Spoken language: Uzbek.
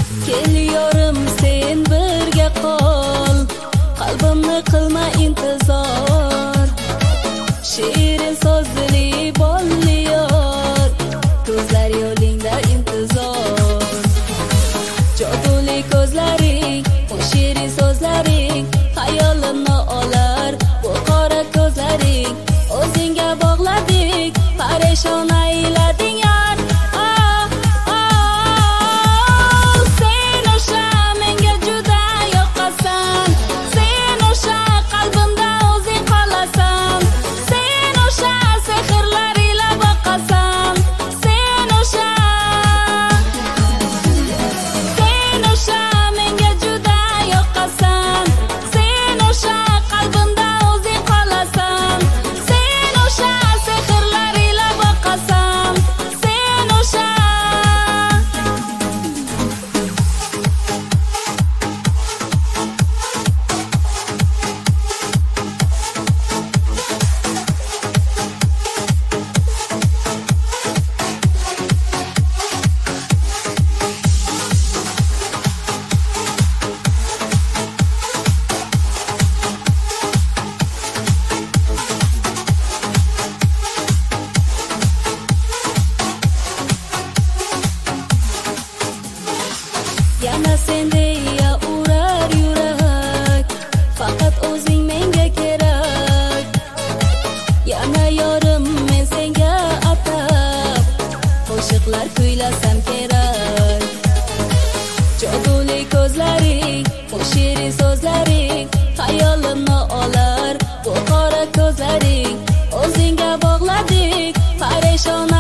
Keliyorum sen birga qol, qalbimni qilma intizor. Shirin so'zli bolli yor, ko'zlar yo'lingda intizor. Joduli ko'zlaring, bu shirin so'zlaring xayolimni olar. Bu qora ko'zlaring o'zingga bog'ladik, parishon aylading yar. Sen o'sha menga juda yoqasan, sen o'sha qalbimda o'zing qolasan, sen o'sha sehrlar ila boqasan, sen o'sha menga juda yoqasan, sen o'sha qalbimda o'zing qolasan, sen o'sha sehrlar ila boqasan, sen o'sha. Yana sendeya urar yurak, faqat o'zing menga kerak. Yana yorim men senga atab, qo'shiqlar kuylasam kerak. Joduli ko'zlaring, bu shirin so'zlaring xayolimni olar. Bu qora ko'zlaring o'zingga bog'ladik, parishon